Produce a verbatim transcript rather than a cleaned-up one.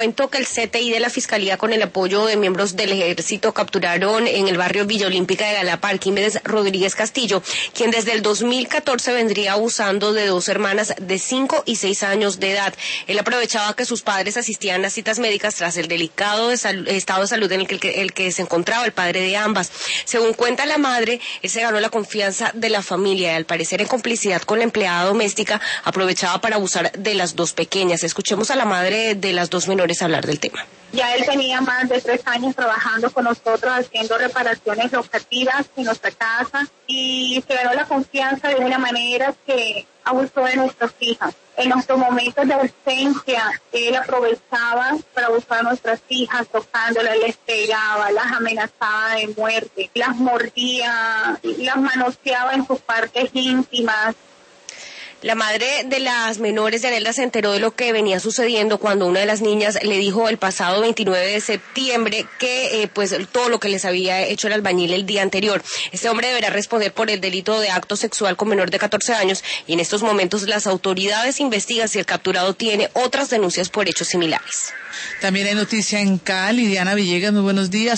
Cuento que el C T I de la Fiscalía, con el apoyo de miembros del Ejército, capturaron en el barrio Villa Olímpica de Galapa a Arquímedes Rodríguez Castillo, quien desde el dos mil catorce vendría abusando de dos hermanas de cinco y seis años de edad. Él aprovechaba que sus padres asistían a citas médicas tras el delicado de salud, estado de salud en el que, el que se encontraba el padre de ambas. Según cuenta la madre, él se ganó la confianza de la familia y, al parecer en complicidad con la empleada doméstica, aprovechaba para abusar de las dos pequeñas. Escuchemos a la madre de las dos menores hablar del tema. Ya él tenía más de tres años trabajando con nosotros, haciendo reparaciones locativas en nuestra casa, y se ganó la confianza de una manera que abusó de nuestras hijas. En nuestros momentos de ausencia, él aprovechaba para abusar de nuestras hijas, tocándolas, les pegaba, las amenazaba de muerte, las mordía, las manoseaba en sus partes íntimas. La madre de las menores, Yanelda, se enteró de lo que venía sucediendo cuando una de las niñas le dijo el pasado veintinueve de septiembre que eh, pues todo lo que les había hecho el albañil el día anterior. Este hombre deberá responder por el delito de acto sexual con menor de catorce años, y en estos momentos las autoridades investigan si el capturado tiene otras denuncias por hechos similares. También hay noticia en Cali. Diana Villegas, muy buenos días.